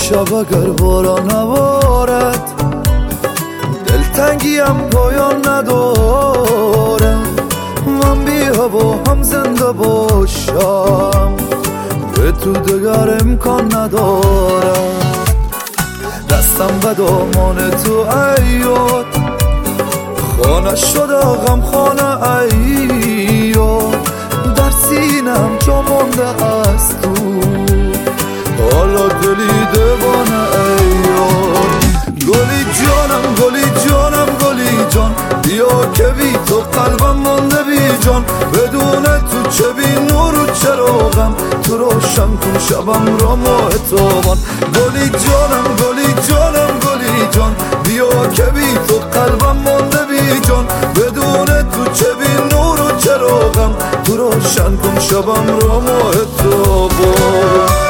امشب اگر باران نبارد دلتنگیم پایان نداره، من بی هوا هم زنده باشم به تو دگر امکان نداره. دستم به دامان تو ایاد خانه شده غم خانه ایاد، در سینم جا مانده از تو حالا دلی دیوانه ایاد. گلی جانم گلی جانم گلی جان، بیا که بی تو قلبم مانده بی جان، بدون تو چه بی نور و چراغم، تو روشن کن شبم را ماه تابان. گلی جانم گلی جانم گلی جان، بیا که بی تو قلبم مانده بی جان، بدون تو چه بی نور و چراغم، تو روشن کن شبم را ماه تابان.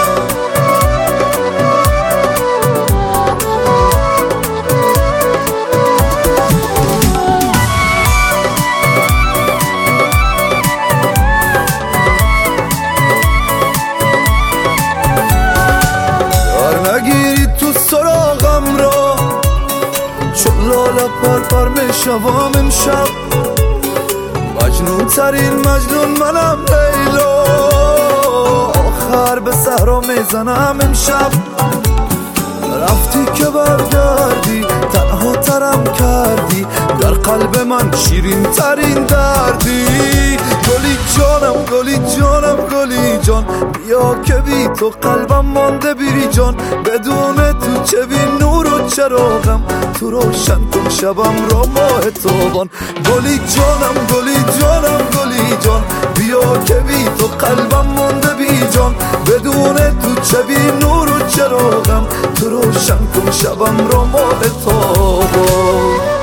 سراغم را چون لاله پر میشوام امشب، مجنون ترین مجنون منم لیلا، آخر به صحرا میزنم امشب. رفتی که برگردی تنها ترم کردی، در قلب من شیرین ترین دردی. گلی جانم گلی جانم گلی جان، بیا که بی تو قلبم مانده بی جان، بدون تو چه بی نور و چراغم، تو روشن کن شبم را ماه تابان. گلی جانم گلی جانم گلی جان، بیا که بی تو قلبم مانده بی جان، بدون تو چه بی نور و چراغم، تو روشن کن شبم را ماه تابان.